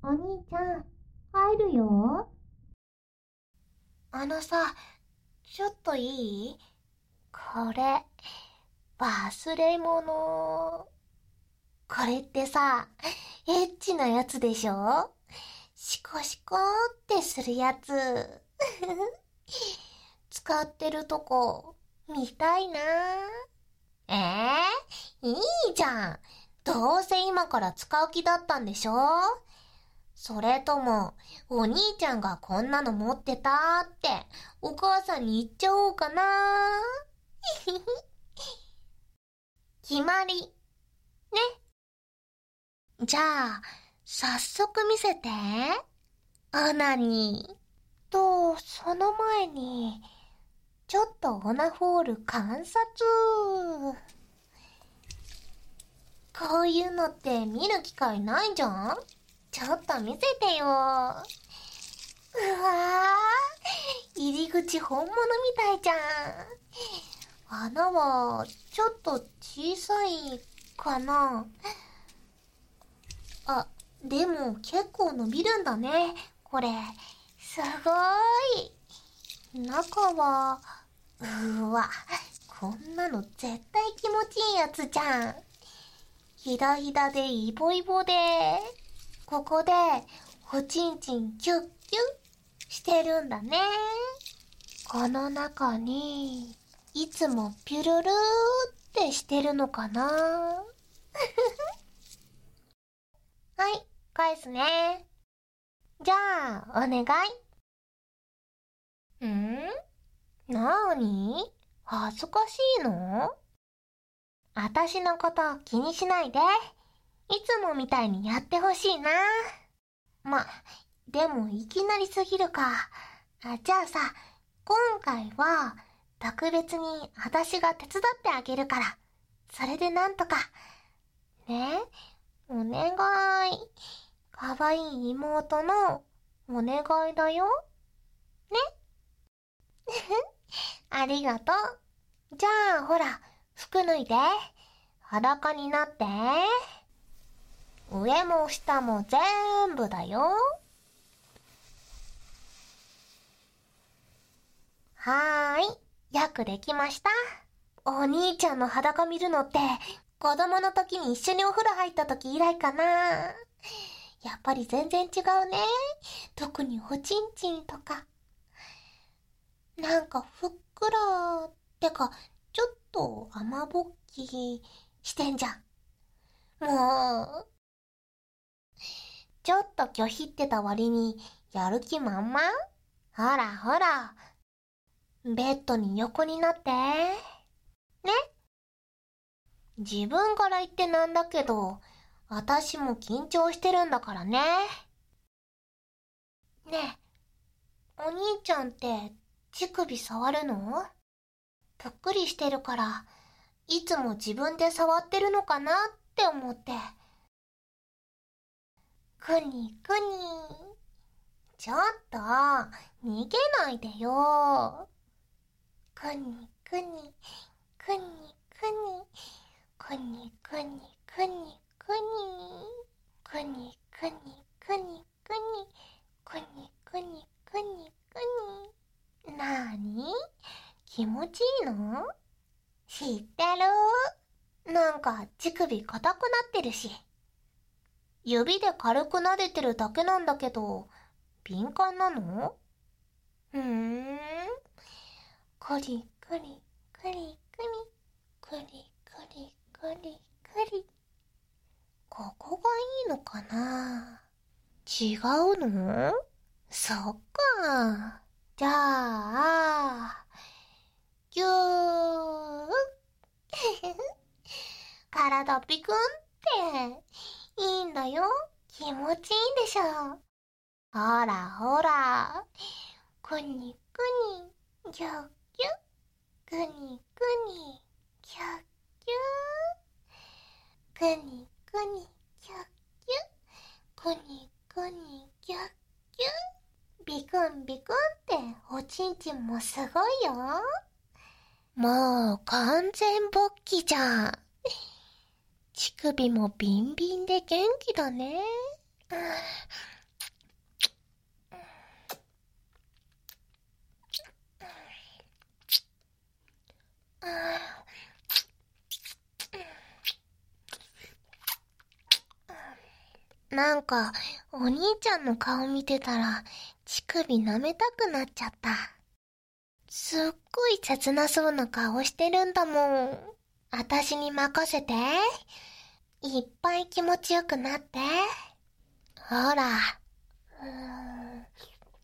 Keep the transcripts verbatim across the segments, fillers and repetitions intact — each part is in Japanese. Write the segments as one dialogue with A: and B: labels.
A: お兄ちゃん、入るよ。
B: あのさ、ちょっといい？これ、忘れ物。これってさ、エッチなやつでしょ？シコシコってするやつ。使ってるとこ、見たいな。えー、いいじゃん。どうせ今から使う気だったんでしょ？それとも、お兄ちゃんがこんなの持ってたって、お母さんに言っちゃおうかな。決まり。ね。じゃあ、早速見せて。オナニー。と、その前に、ちょっとオナホール観察。こういうのって見る機会ないじゃん？ちょっと見せてよ。うわー、入り口本物みたいじゃん。穴はちょっと小さいかな。あ、でも結構伸びるんだね、これ。すごーい。中は、うーわ、こんなの絶対気持ちいいやつじゃん。ひだひだでイボイボで、ここでおちんちんキュッキュッしてるんだね。この中にいつもピュルルーってしてるのかな。はい、返すね。じゃあ、お願い。ん？なーに？恥ずかしいの？あたしのこと気にしないで。いつもみたいにやってほしいな。ま、でもいきなりすぎるか。あ、じゃあさ、今回は特別にあたしが手伝ってあげるから。それでなんとか。ね？お願い。かわいい妹のお願いだよ。ね？ありがとう。じゃあ、ほら、服脱いで。裸になって。上も下も全部だよ。はーい。よくできました。お兄ちゃんの裸見るのって、子供の時に一緒にお風呂入った時以来かな。やっぱり全然違うね。特におちんちんとか。なんかふっくら、ってか、ちょっと甘ぼっきしてんじゃん。もう、ちょっと拒否ってた割に、やる気満々？ほらほら、ベッドに横になって。ね？自分から言ってなんだけど、私も緊張してるんだからね。ねえ、お兄ちゃんって乳首触るの？ぷっくりしてるから、いつも自分で触ってるのかなって思って。くにくに。ちょっと、逃げないでよ。くにくに、くにくに、くにくにくにくに、くにくにくにくに、くにくにくにくに。なーに？気持ちいいの？知ってる？なんか乳首硬くなってるし。指で軽く撫でてるだけなんだけど、敏感なの？ふーん。くりくりくりくりくりくりくりくり。ここがいいのかな？違うの？そっか。じゃあ、ぎゅー。体ピクンっていいんだよ。気持ちいいでしょ。ほらほら。くにくに、ぎゅっぎゅっ。くにくに、ぎゅっぎゅっ。くにくに、ぎゅっぎゅっ。くにくに、ぎゅっぎゅっ。ビクンビクンっておちんちんもすごいよ。もう完全勃起じゃん。乳首もビンビンで元気だね。 なんか、お兄ちゃんの顔見てたら、乳首舐めたくなっちゃった。すっごい切なそうな顔してるんだもん。あたしに任せて。いっぱい気持ちよくなって。ほら。うーん。うん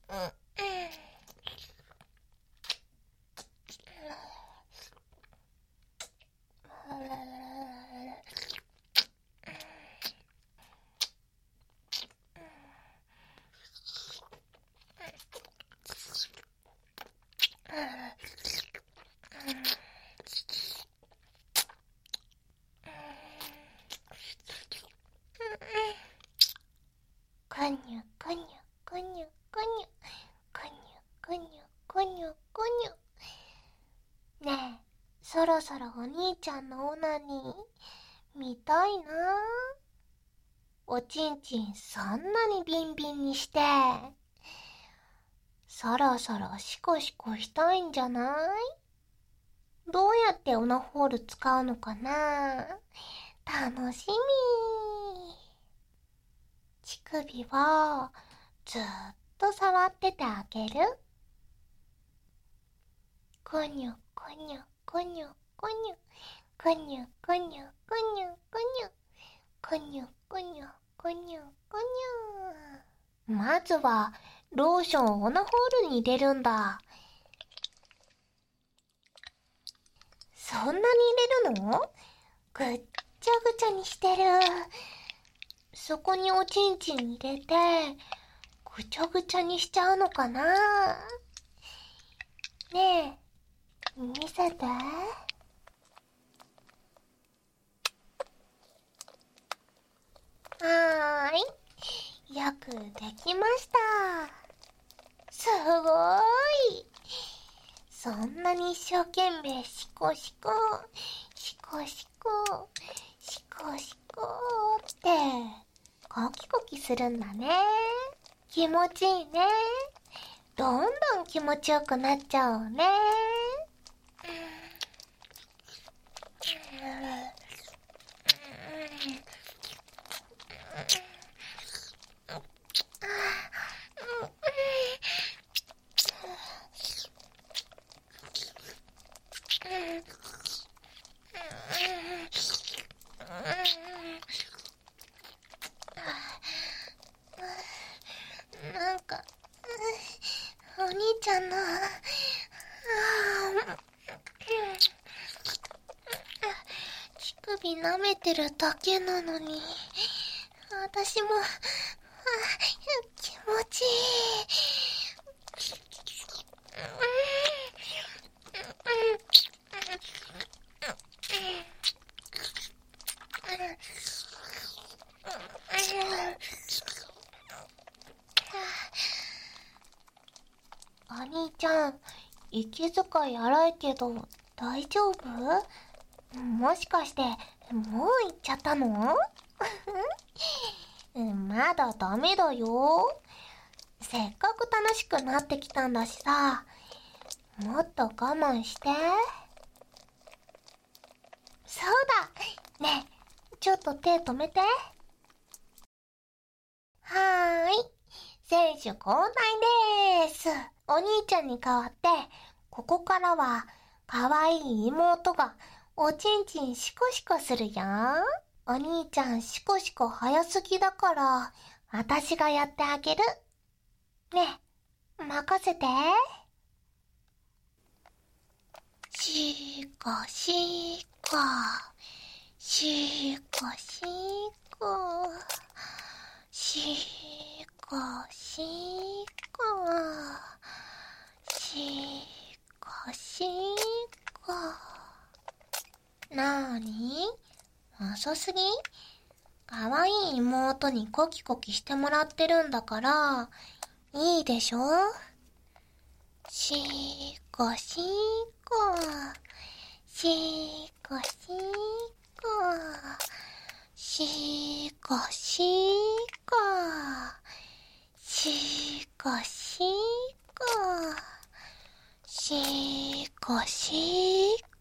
B: こにゅこにゅこにゅこにゅこにゅこにゅこにゅこにゅ。ねえ、そろそろお兄ちゃんのオナニー見たいな。おちんちんそんなにビンビンにして、そろそろシコシコしたいんじゃない？どうやってオナホール使うのかな？楽しみ。乳首をずっと触っててあげる。こにゅこにゅこにゅこにゅこにゅこにゅこにゅこにゅこにゅこにゅこにゅこにゅ。まずはローションをオナホールに入れるんだ。そんなに入れるの？ぐっちゃぐちゃにしてる。そこにおちんちん入れてぐちゃぐちゃにしちゃうのかな？ねえ、見せて。はーい、よくできました。すごーい。そんなに一生懸命シコシコシコシコシコシコってコキコキするんだね。気持ちいいね。どんどん気持ちよくなっちゃうね。なんか、お兄ちゃんの、乳首舐めてるだけなのに、私も、気持ちいい。お兄ちゃん、息遣い荒いけど大丈夫？もしかしてもう行っちゃったの？まだダメだよ。せっかく楽しくなってきたんだしさ、もっと我慢して。そうだ。ねえ、ちょっと手止めて。はーい。選手交代でーす。お兄ちゃんに代わって、ここからは、かわいい妹が、おちんちんシコシコするよ。お兄ちゃんシコシコ早すぎだから、あたしがやってあげる。ねえ、任せて。シコシコ、シコシコ、シコシコ、シコシコ。なーに？遅すぎ？かわいい妹にコキコキしてもらってるんだから、いいでしょ？シコシコ、シコシコ、シコシコ、シコシコ、シコシ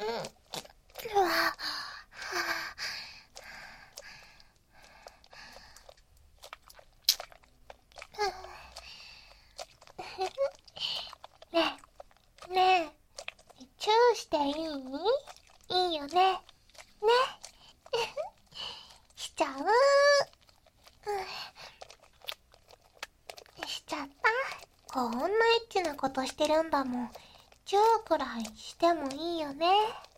B: ねえ、ねえ、チューしていい？いいよね。ね。しちゃう。しちゃった。こんなエッチなことしてるんだもん。チューくらいしてもいいよね。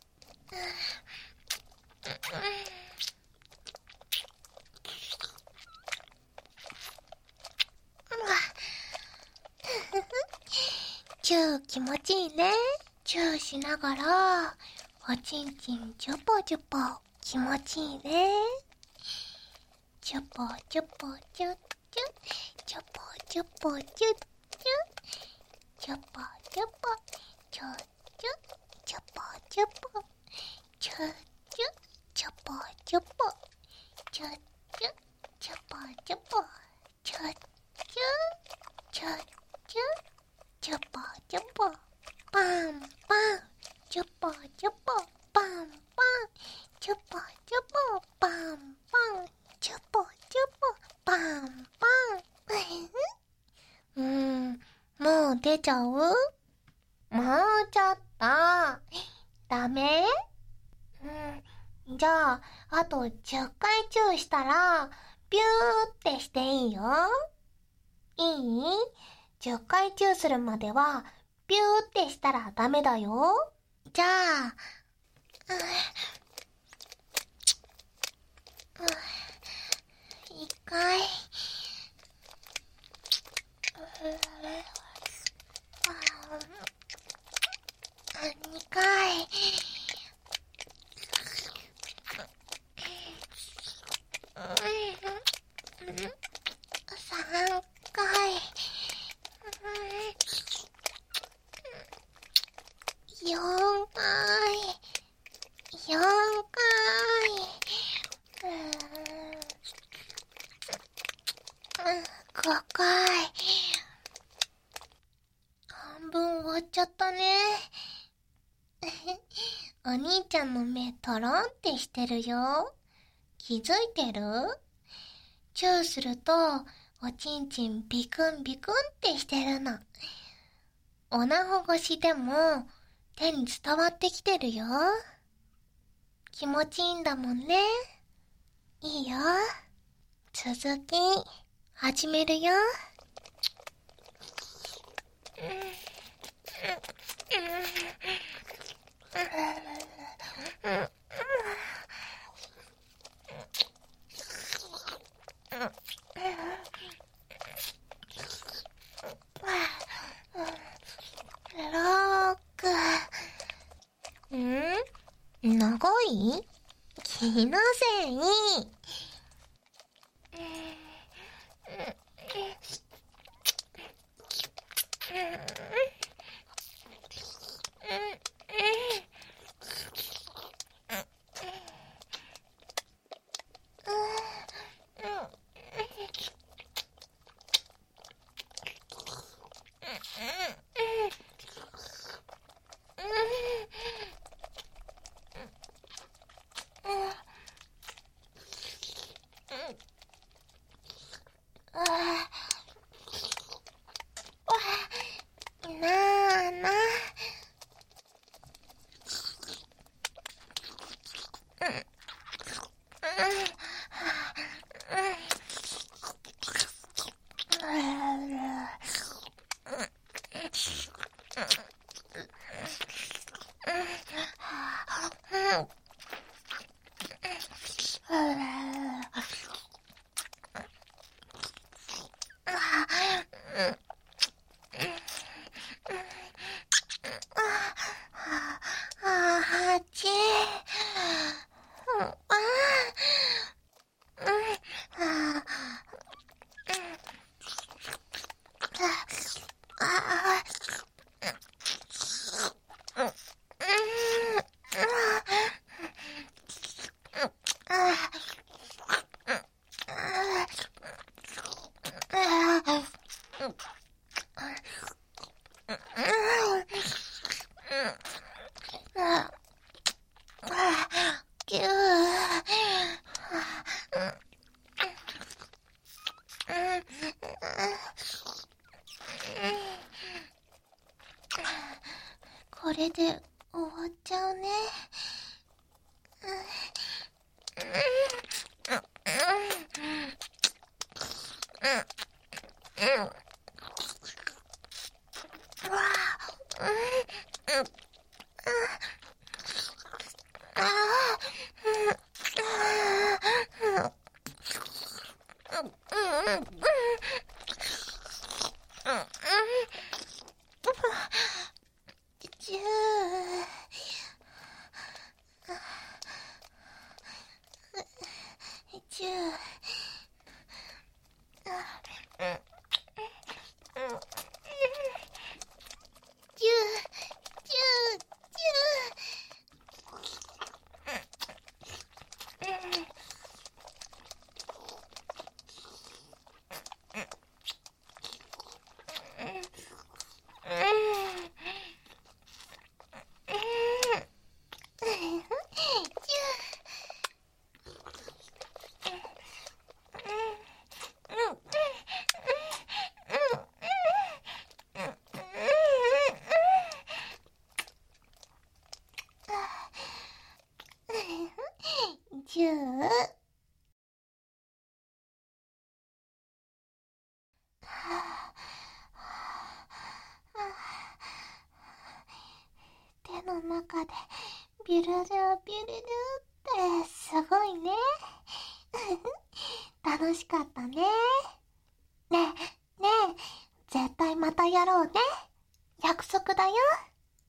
B: チュー気持ちいいね。チューしながらおちんちんチュポチュポ気持ちいいね。チュポチュポチュチュチュポチュポチュチュチュポチュポチュチュチュポチュポチュチュチュポチュポチュチュチュポチュポチュチュチュチュチュポチュポパンパンチュポチュポパンパンチュポチュポパンパンチュポチュポパンパンうーん、もう出ちゃう？もうちょっとダメ？うん、じゃああとじゅっかいチューしたらピューってしていいよ。いい？じゅっかいチューするまではピューってしたらダメだよ。じゃあ、うんうん、いっかい、にかい、さんかい、よんかい、よんかい、ごかい。半分終わっちゃったね。お兄ちゃんの目トロンってしてるよ。気づいてる？チューするとおちんちんビクンビクンってしてるの。おなほ越しでも手に伝わってきてるよ。気持ちいいんだもんね。いいよ。続き始めるよ。ロック。ん？長い？気のせい。なあな。あっち。 れで終わっちゃうね。チュー。手の中でビュルルビュルルってすごいね。楽しかったね。ねえねえ、絶対またやろうね。約束だよ。